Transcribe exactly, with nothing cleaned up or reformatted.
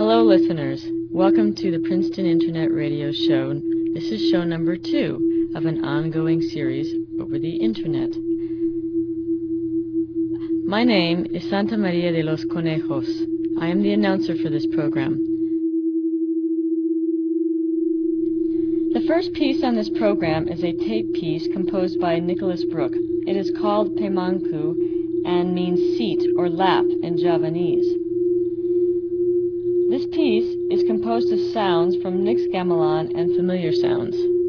Hello, listeners. Welcome to the Princeton Internet Radio Show. This is show number two of an ongoing series over the Internet. My name is Santa Maria de los Conejos. I am the announcer for this program. The first piece on this program is a tape piece composed by Nicholas Brook. It is called Pemangku and means seat or lap in Javanese. This piece is composed of sounds from Nix Gamelan and familiar sounds.